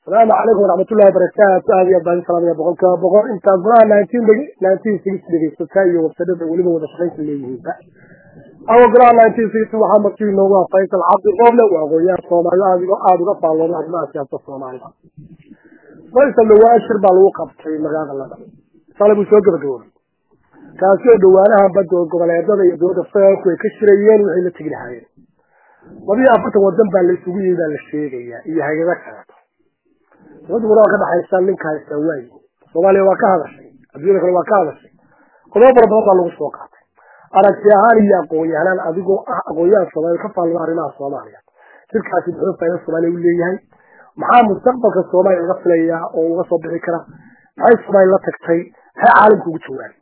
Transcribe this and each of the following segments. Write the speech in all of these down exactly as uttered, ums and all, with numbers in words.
السلام عليكم ورحمة الله وبركاته. هذه أبان السلام يا بقولك بقول أنت قرأ ناينتين دقي ناينتين سيكس دقي ستاي وابتدأ ولما ودخلين في اللي هي أو قرأ ناينتين سيكس وحمد فيه نوع فايت العبد القبلة وأغويا الصومالي هذه قاعد قطع والله ما سياسة الصومالي فايت اللي هو أشر بالوقف في مجال الله طالب يسوق بدور كان سوق دوانها بدو قبل يدور يدور الفاق ويكسرين وعلى تجري حاجة وبيا أفتح ودم بالسوية ده الشيء هي هي ذكرت ود ولا ka dhaxaysan ninka haysta way Soomaaliya waa ka hadashay adduunka waa ka hadashay qodob badan lagu soo qaatay aragti ahaan iyo aqoon-yahan adigoo ah aqoon-yahan Soomaaliya ka faalmo arrimaha Soomaaliya shirkaasi wuxuu faa'iido Soomaaliya u leeyahay maxaa mustaqbalka Soomaaliya laga filayaa oo uga soo bixi kara maxay Soomaaliya la tagtay hay caalamku ugu jawaabay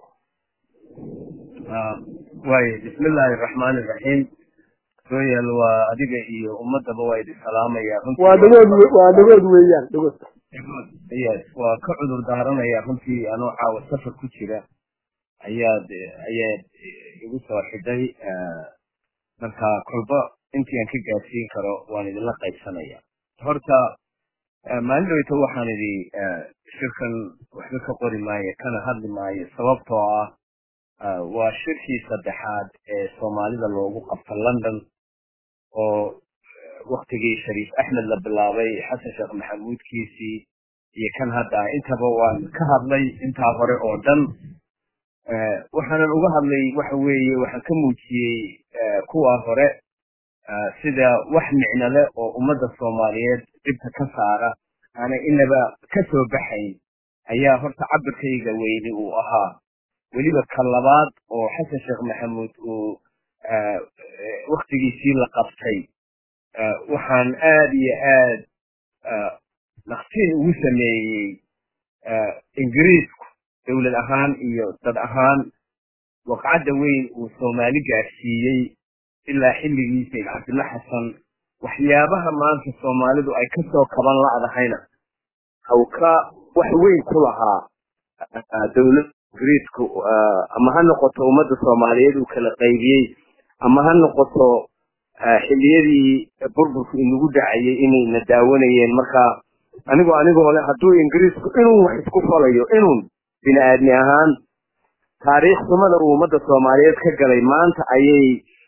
ah way bismillaahir rahmaanir rahiim sooyal waa adiga iyo ummadaba way salaamaya runtii waa dagood waa dagood weeyaan dagood yes waa ka cudur daaranaya runtii anoo caawa safar ku jira ayaa ayaa igu soo xiday marka kolba intii aan ka gaarsiin karo waan idin la qaybsanaya horta maalinta waxaan idhi shirkan waxba ka qori maayo kana hadli maayo sababtoo ah waa shirkii saddexaad ee Soomaalida loogu qabtay London oo waqtigii Shariif Ahmed la bilaabay Xasan Sheekh Maxamuud kiisi iyo kan hadda intaba waan ka hadlay inta hore oo dhan ee waxaan uga hadlay waxa weeye waxaan ka muujiyay kuwa hore sida wax micno leh oo ummadda Soomaaliyeed dibta ka saara ana inaba ka soo baxay ayaa horta cabirkayga weyni uu ahaa waliba kalabaad oo Xasan Sheekh Maxamuud uu waqtigiisii la qabtay waxaan aad iyo aad naqtiin ugu sameeyay Ingiriisku dawlad ahaan iyo dad ahaan waqcada weyn uu Soomaali gaarsiiyay ilaa xilligiisa Cabdullah Xasan waxyaabaha maanta Soomaalidu ay ka soo kaban laadahayna hawka wax weyn ku lahaa dawlad Ingiriisku ama ha noqoto ummadda Soomaaliyeed uu kala qaybiyay ama ha noqoto xilliyadii burburku inagu dhacayay inay na daawanayeen marka anigu anigu wala haduu Ingiriisku inuu wax isku falayo inuu bini'aadmi ahaan taariikh umada ummadda Soomaaliyeed ka galay maanta ayay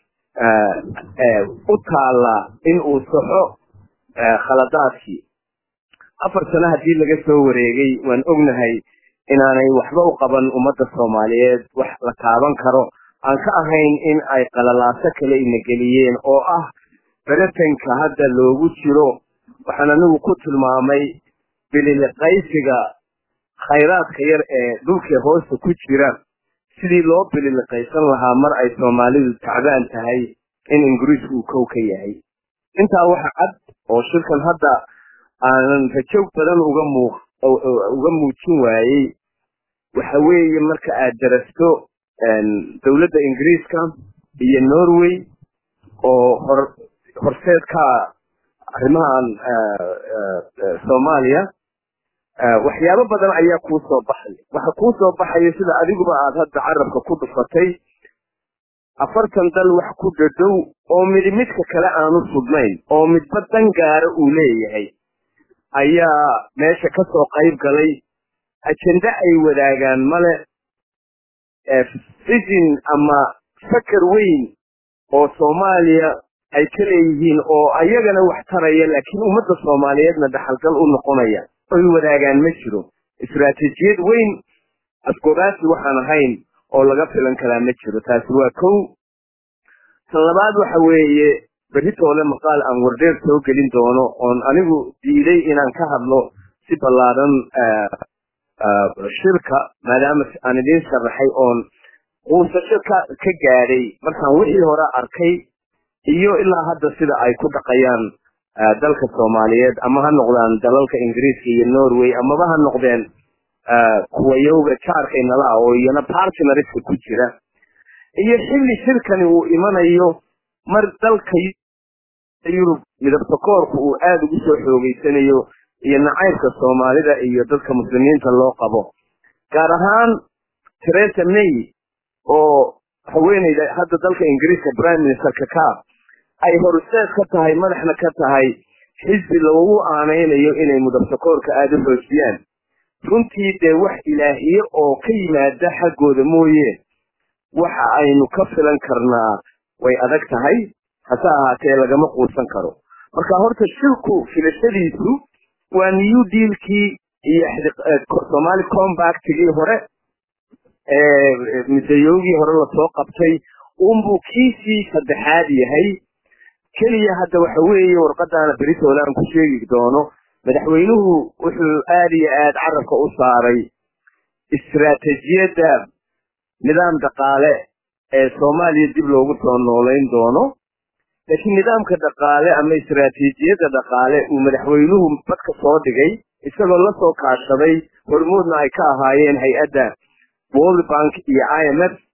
u taala in uu saxo khaladaadkii afar sano hadii laga soo wareegay waan ognahay inaanay waxba u qaban ummadda Soomaaliyeed wax la taaban karo aan ka ahayn in ay qalalaaso kale ina geliyeen oo ah baratanka hadda loogu jiro waxaan anigu ku tilmaamay bililqaysiga khayraadka yar ee dhulka hoosta ku jira sidii loo bililqaysan lahaa mar ay Soomaalidu tacbaan tahay in Ingiriisku kow ka yahay intaa waxa cad oo shirkan hadda aan rajo badan uga muuq uga muujin waayay waxa weeye marka aad darasto dawladda Ingiriiska iyo Norway oo horseed ka arrimahan Soomaaliya waxyaabo badan ayaa ku soo baxay waxa ku soo baxay sida adiguba aad hadda carabka ku dhufatay afartan dal wax ku dhadow oo mid midka kale aanu sudnayn oo midba dan gaar uu leeyahay ayaa meesha ka soo qayb galay ajenda ay wadaagaan male vision ama fakar weyn oo Soomaaliya ay ka leeyihiin oo ayagana wax taraya laakiin ummadda Soomaaliyeedna dhaxalgal u noqonaya oo wadaagaan ma jiro istiraatiijiyad weyn asqoraasi waxaan ahayn oo laga filan kara ma jiro taasi waa kow talabaad waxa weeye beritoole maqaal aan wardeer soo gelin doono oon anigu diiday inaan ka hadlo si ballaaran shirka maadaama aan idin sharaxay oon quusasho ka ka gaaray markaan wixii hore arkay iyo ilaa hadda sida ay ku dhaqayaan dalka Soomaaliyeed ama ha noqdaan dalalka Ingiriiska iyo Norway ama ha noqdeen kuwa yowga charka inala oo iyana partnership ku jira iyo xilli shirkani uu imanayo mar dalka Yurub midabta koorku uu aad ugu soo xoogeysanayo iyo nacaybka Soomaalida iyo dadka muslimiinta loo qabo gaar ahaan Theresa May oo haweeneyda hadda dalka Ingiriiska Prime Minister ka ay horseed ka tahay madaxna ka tahay xisbi loogu aanaynayo inay mudabsakoorka aada u xoojiyaan runtii dee wax ilaahiye oo ka yimaada xaggooda mooye waxa aynu ka filan karnaa way adag tahay hase ahaatee lagama quusan karo marka horta shilku filashadiisu waa new dealkii iyo Somali compactigii hore ee midayoogii hore lasoo qabtay unbuu kiisii saddexaad yahay keliya hadda waxa weeye warqadaana beritoole aan ku sheegi doono madaxweynuhu wuxuu aad iyo aad carabka u saaray istiraatiijiyadda nidaam dhaqaale ee Soomaaliya dib loogu soo nooleyn doono laakiin nidaamka dhaqaale ama istiraatiijiyadda dhaqaale uu madaxweynuhu badka soo dhigay isagoo la soo kaashaday hormuudna ay ka ahaayeen hay-adda World Bank iyo I M F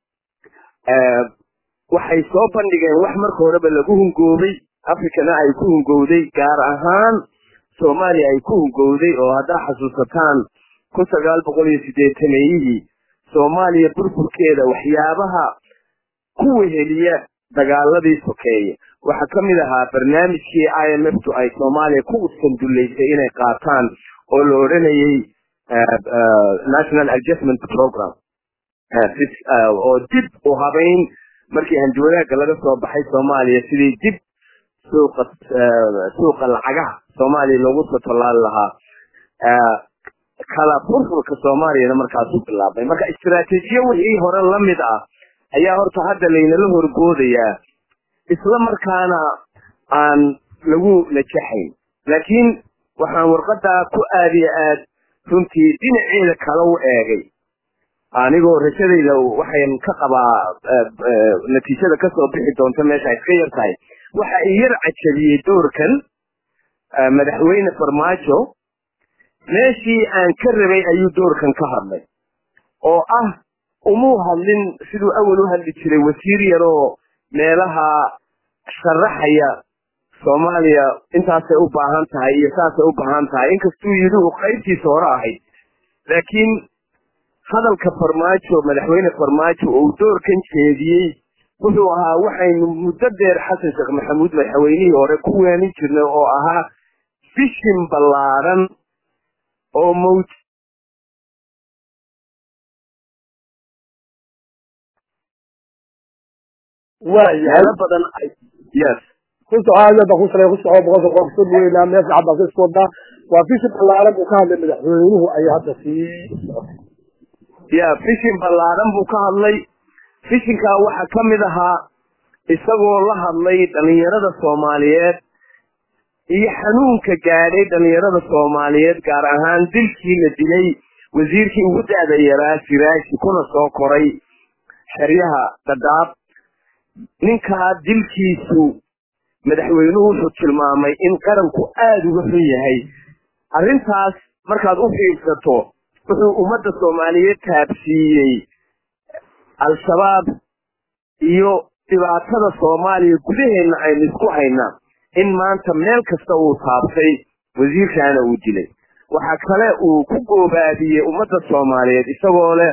waxay soo bandhigeen wax marka horeba lagu hungoobay Afrikana ay ku hungowday gaar ahaan Soomaaliya ay ku hungowday oo haddaa xasuusataan kun sagaal boqol iyo siddeetan-meeyihii Soomaaliya burburkeeda waxyaabaha ku weheliya dagaaladii sokeeye waxa ka mid ahaa barnaamijkii I M F tu ay Soomaaliya ku sanduleysay inay qaataan oo la odhanayay National Adjustment Program oo dib u habayn markii hanjawaaga laga soo baxay Soomaaliya sidii dib suuqa suuqa lacagaha Soomaaliya loogu soo tallaali lahaa kala furfurka Soomaaliya markaas u bilaabay marka istiraatiijiyo wixii hore la mid ah ayaa horta hadda laynala horgoodayaa isla markaana aan lagu najaxayn laakiin waxaan warqada ku aadiya aad runtii dhinaceeda kala u eegay anigoo rajadayda waxaan ka qabaa natiijada ka soo bixi doonta meesha iska yar tahay waxa ay yar cajabiyey doorkan madaxweyne Farmaajo meeshii aan ka rabay ayuu doorkan ka hadlay oo ah umuu hadlin siduu awal u hadli jiray wasiir yar oo meelaha sharaxaya Soomaaliya intaasay u baahan tahay iyo saasay u baahan tahay inkastuu yidhi uu qaybtiisa hore ahayd laakiin hadalka Farmaajo madaxweyne Farmaajo oo doorkan jeediyey wuxuu ahaa waxaynu muddo dheer Xasan Sheekh Maxamuud madaxweynihii hore ku weenin jirnay oo ahaa fishin ballaaran oo mawd waayahay badan yes kuntu aada ba ku salay ku soo boqol boqol soo weynaa mees cabba ka soo daa waa fishin ballaaran uu ka hadlay madaxweynuhu ay hadda sii ya fishin ballaaran buu ka hadlay fishinka waxa ka mid ahaa isagoo la hadlay dhalinyarada Soomaaliyeed iyo xanuunka gaadhay dhalinyarada Soomaaliyeed gaar ahaan dilkii la dilay wasiirkii ugu da'da yaraa Siraashi kuna soo koray xeryaha Dadaab ninka dilkiisu madaxweynuhu wuxuu tilmaamay in qaranku aad uga xun yahay arrintaas markaad u fiirsato wuxuu ummadda Soomaaliyeed taabsiiyey al-shabaab iyo dhibaatada Soomaaliya gudaheena aynu isku haynaa in maanta meel kasta uu taabtay wasiirkaana uu dilay waxa kale uu ku goobaabiyey ummadda Soomaaliyeed isagoo leh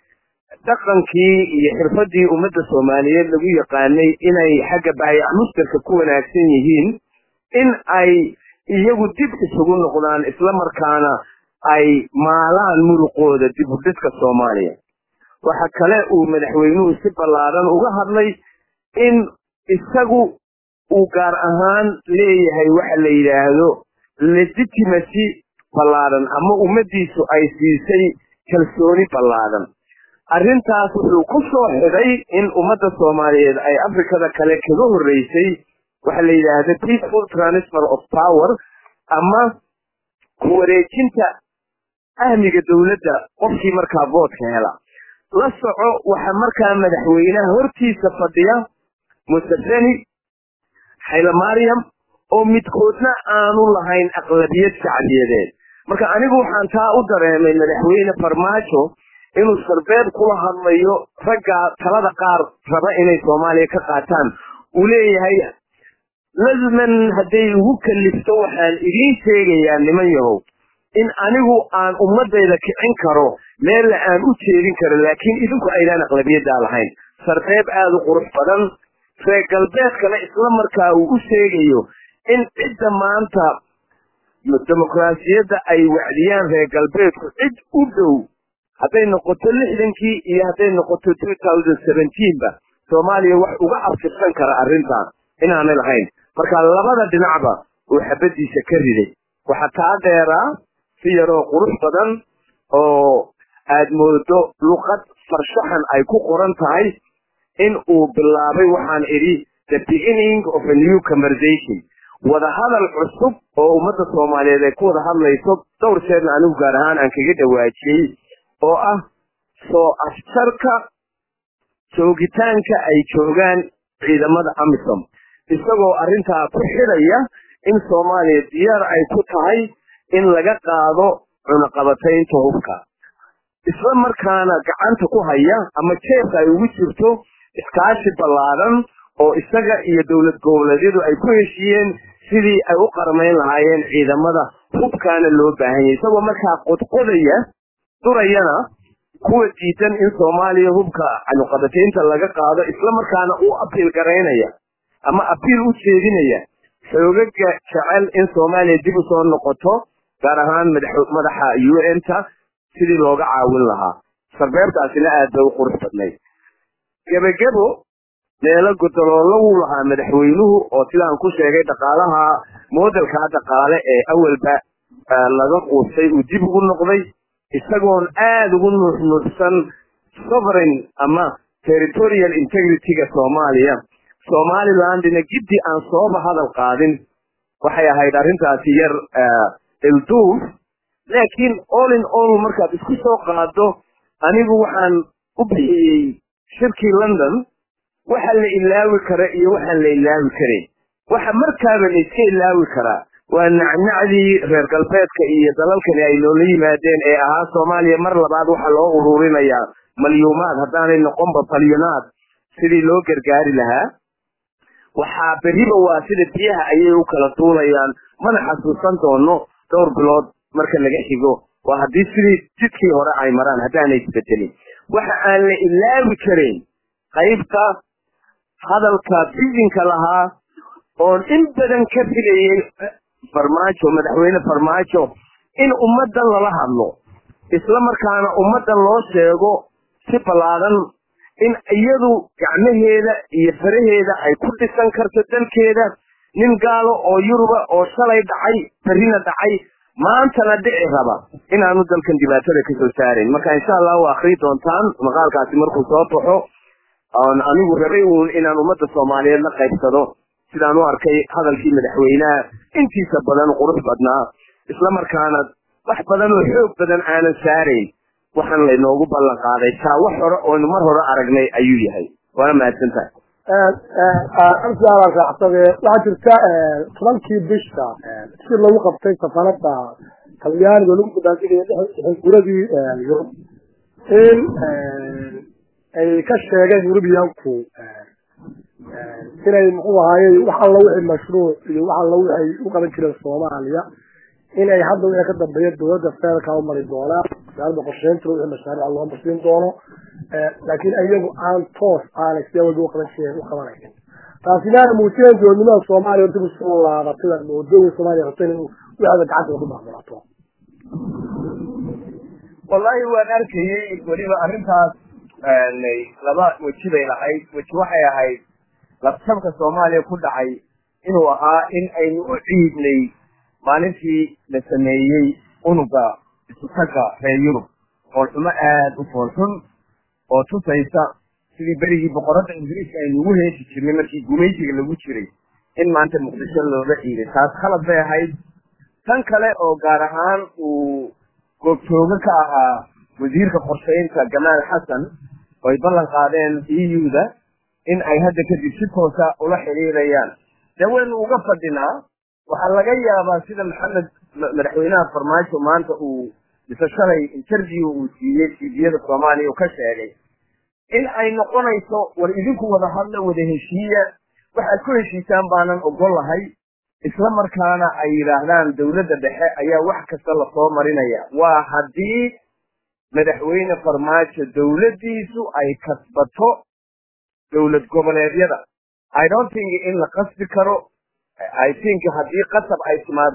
dhaqankii iyo xirfadii ummadda Soomaaliyeed lagu yaqaanay inay xagga baayac mustarka ku wanaagsan yihiin in ay iyagu dib isugu noqdaan isla markaana ay maalaan muruqooda dib u dhiska Soomaaliya waxa kale uu madaxweynuhu si ballaaran uga hadlay in isagu uu gaar ahaan leeyahay waxa la yiraahdo legitimacy ballaaran ama ummadiisu ay siisay kalsooni ballaaran arrintaas wuxuu ku soo xiray in ummadda Soomaaliyeed ay Afrikada kale kaga horeysay waxa la yiraahdo peaceful transfer of power ama ku wareejinta ahmiga dawladda qofkii markaa vote hela la soco waxa markaa madaxweynaha hortiisa fadhiya Museveni Haile Mariam oo midkoodna aanu lahayn aqlabiyad shacbiyadeed marka anigu waxaan taa u dareemay madaxweyne Farmaajo inuu sarbeeb kula hadlayo ragga talada qaar raba inay Soomaaliya ka qaataan uu leeyahay lazman haday ugu kalifto waxaan idin sheegayaa niman yahow in anigu aan ummadayda kicin karo meel aan u jeedin karo laakiin idinku aydan aqlabiyada lahayn sarbeeb aad u qurux badan reer galbeedkana isla markaa uu u sheegayo in cidda maanta dimuqraasiyadda ay wacdiyaan reer galbeedku cid u dhow hadday noqoto lixdankii iyo hadday noqoto two thousand seventeen ba soomaaliya wax uga abtirsan kara arrintan inaanay lahayn marka labada dhinacba uu xabadiisa ka riday waxa taa dheeraa si yaroo qurux badan oo aad moodo luqad farshaxan ay ku qoran tahay in uu bilaabay waxaan idhi the beginning of a new conversation wada hadal cusub oo ummadda soomaaliyeed ay ku wada hadlayso dhowr jeerna anigu gaar ahaan aan kaga dhawaajiyey oo ah soo afjarka joogitaanka ay joogaan ciidamada amisom isagoo arrintaa ku xidhaya in soomaaliya diyaar ay ku tahay in laga qaado cunaqabataynta hubka isla markaana gacanta ku haya ama jeebka ay ugu jirto iskaashi ballaadan oo isaga iyo dowlad goboleedyadu ay ku heshiiyeen sidii ay u qarmayn lahaayeen ciidamada hubkaana loo baahan yahay isagoo markaa qodqodaya durayana kuwa diidan in soomaaliya hubka cunaqabataynta laga qaado isla markaana u abiil garaynaya ama abiil u jeedinaya xoogaga jecel in soomaaliya dib u soo noqoto gaar ahaan madaxa u n ta sidii looga caawin lahaa sarbeebtaasina aad bay u qurux badnayd gebagebo meelo gudoloolo wuu lahaa madaxweynuhu oo sidaan ku sheegay dhaqaalaha modelkaa dhaqaale ee awalba laga quustay uu dib ugu noqday isagoon aad ugu nuuxnuuxsan sovereign ama territorial integrity-ga soomaaliya somalilandina giddi aan sooba hadal qaadin waxay ahayd arrintaasi yar ilduuf laakiin all in all markaad isku soo qaado anigu waxaan u bixiyey shirkii london waxa la ilaawi kara iyo waxaan la ilaawi karin waxa markaaba la iska ilaawi karaa waa nacnacdii reer galbeedka iyo dalalkani ay noola yimaadeen ee ahaa soomaaliya mar labaad waxa loo ururinayaa malyuumaad haddaanay noqonba balyonaad sidii loo gargaari lahaa waxaa beriba waa sida biyaha ayay u kala duulayaan mana xasuusan doono dhowr bilood marka laga xigo waa haddii sidii jidkii hore ay maraan haddaanay isbedelin waxa aan la ilaawi karin qaybta hadalka bidinka lahaa oon in badan ka filayay farmaajo madaxweyne farmaajo in ummaddan lala hadlo isla markaana ummaddan loo sheego si ballaadan in iyadu gacmaheeda iyo faraheeda ay ku dhisan karto dalkeeda nin gaalo oo yuruba oo shalay dhacay berrina dhacay maantana dhici raba inaanu dalkan dhibaatada ka soo saarayn marka insha allah waa akhrii doontaan maqaalkaasi markuu soo baxo oon anigu rabay uun inaan ummadda soomaaliyeed la qaybsado sidaan u arkay hadalkii madaxweynaha intiisa badan qurux badnaa isla markaana wax badan oo xoog badan aanan saarayn waxaan laynoogu ballan qaaday taa wax hore oonu mar hore aragnay ayuu yahay waana mahadsantahay waxaa jirta tobankii bisha si lagu qabtay safarada talyaaniga lagu gudaansigaya guradii yurub in ay ka sheegeen yurubiyaanku inay muxuu ahaayey wax alla wixii mashruuc iyo wax alla wixi ay u qaban jireen soomaaliya inay hadda wixii ka dambeeya dowladda federaalka u mari doonaan wasaaradda qorsheynta wixii mashaariica loo marsiin doono laakiin iyagu aan toos aanay sidee walba u qaban jireen u qabanaynin taasinaana muujineen dowladnimada soomaaliya dib u soo laabatay oo dowladda soomaaliya rabtay in wixda gacanta lagu maamulato wallahi waan arkayay weliba arrintaas laba weji bay lahayd weji waxay ahayd labtabka soomaaliya ku dhacay inuu ahaa in aynu u ciidnay maalintii la sameeyey unuga isutaga reer yurub foolxumo aada u foolxun oo tusaysa sidii berigii boqoradda ingiriiska aynu ugu heesi jirnay markii gumaysiga lagu jiray in maanta muqdisho looga ciiday taas khalad bay ahayd tan kale oo gaar ahaan uu goobjooga ka ahaa wasiirka qorshaynta gamaal xasan oo ay ballan qaadeen e u da in ay hadda kadib si toosa ula xiriirayaan dee waynu uga fadhinaa waxaa laga yaabaa sida maxamed madaxweynaha farmaajo maanta uu mise shalay interview uu siiyey tviyada soomaaliya uu ka sheegay in ay noqonayso war idinku wada hadla wada heshiiya waxaad ku heshiisaan baanan ogol lahay isla markaana ay yidhaahdaan dowladda dhexe ayaa wax kasta lasoo marinaya waa haddii madaxweyne farmaajo dowladdiisu ay kasbato dowlad goboleedyada i don't think in la qasbi karo I think haddii qasab ay timaado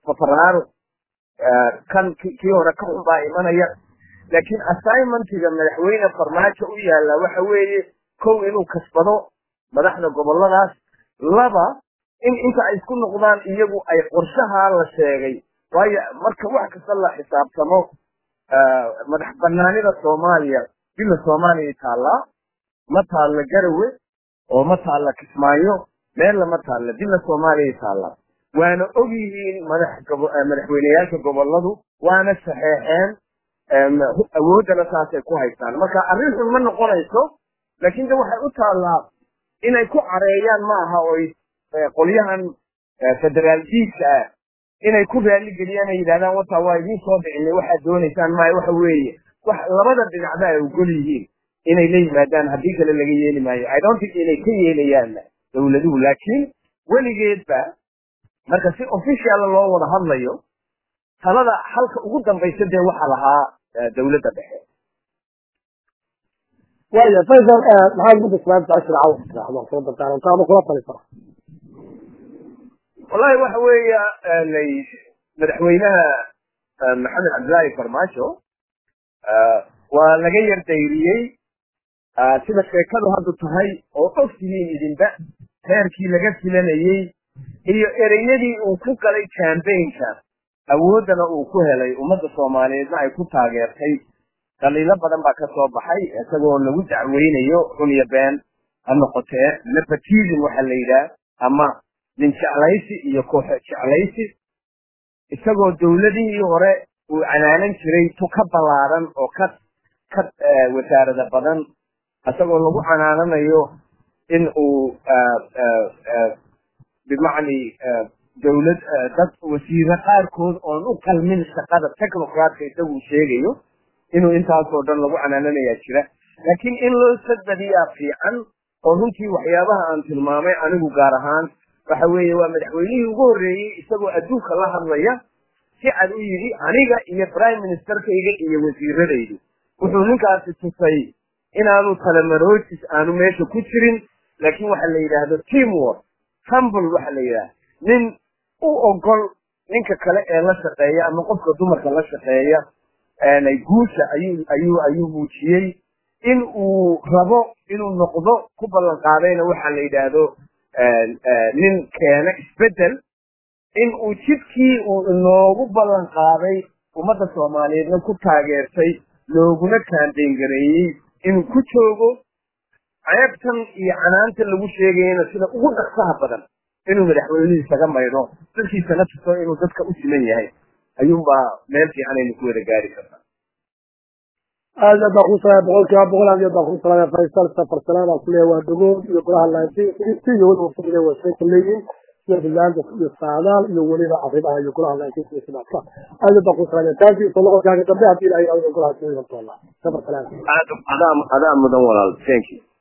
fafaraaro kan kii hore ka xun baa imanaya laakiin assignmentiga madaxweyne farmaajo u yaala waxa weeye kow inuu kasbado madaxda goboladaas laba in inta ay isku noqdaan iyagu ay qorshaha la sheegay waayo marka wax kasta la xisaabtamo madax banaanida Soomaaliya bila Soomaaliya taala ma taala Garowe oo ma taala Kismaayo meel lama taala bila Soomaaliya taala waana ogyihiin madax madaxweynayaasha goboladu waana saxeexeen awoodana saasay ku haystaan marka arrintu ma noqonayso laakiin waxay u taalaa inay ku careeyaan ma aha oo qolyahan federaalkiisa inay ku raali geliyaan ay yiraahdaan wata waa idin soo dhicinay waxa doonaysaan ma waxa weeye wax labada dhinacba ay ogol yihiin inay la yimaadaan haddii kale laga yeeli maayo I don't think inay ka yeelayaan dawladuhu laakiin weligeedba marka si official loo wada hadlayo talada halka ugu dambaysa dee waxa lahaa dawladda dhexe ويا فيصل maxaa ugu dasbaad cashir caaw raxdo soo dadaan taaba kula talifaa wallahi waxa weeya lay madaxweynaha maxamed cabdilaahi farmaajo waa laga yar dayriyay sida sheekadu hadda tahay oo ogsiin idinba heerkii laga filanayay iyo ereyadii uu ku galay campaign-ka awoodana uu ku helay ummadda Soomaaliyeedna ay ku taageertay daliilo badan baa ka soo baxay isagoo lagu dacweynayo runiya been ha noqotee nepotism waxa la yiraahdo ama nin jeclaysi iyo koox jeclaysi isagoo dawladihii hore uu canaanan jiray tu ka balaaran oo ka ka wasaarada badan isagoo lagu canaananayo in uu bimacni dawlad dad wasiiro qaarkood oon u qalmin shaqada technocratka isagu sheegayo inuu intaas oo dhan lagu canaananayaa jira laakiin in loo sadbadiyaa fiican oo runtii waxyaabaha aan tilmaamay anigu gaar ahaan waxa weeye waa madaxweynihii ugu horreeyey isagoo adduunka la hadlaya si cad u yidhi aniga iyo prime ministerkayga iyo wasiiradaydu wuxuu ninkaasi tusay inaanu talamarootis aanu meesha ku jirin laakiin waxa la yidhaahdo teamwork humble waxa la yidhaahdo nin u ogol ninka kale ee la shaqeeya ama qofka dumarka la shaqeeya ay guusha ayuu ayuu ayuu muujiyey in uu rabo inuu noqdo ku ballan qaadayna waxa la yidhaahdo nin keena isbedel in uu jidkii uu inoogu ballan qaaday ummadda Soomaaliyeedna ku taageertay looguna campaign gareeyay inuu ku joogo ceebtan iyo canaanta lagu sheegayna sida ugu dhaqsaha badan inuu madaxweynuhu isaga maydho dadkiisana tuso inuu dadka u siman yahay ayuunbaa meel fiican aynu ku wada gaari karnaa aada baa ku salaam boqolkiiba boqol aad baa ku salaam Faisal safar salaam aan kuleeyahay waa dhagood iyo golaha laantii iyo wada waqtiga waa soo kuleeyeen iyo bilaanta iyo saadaal iyo waliba afribaha iyo golaha laantii iyo sidaas aada baa ku salaam taasi soo noqon kaaga dambe hadii ay ay golaha soo noqon safar salaam aad aad mudan walaal thank you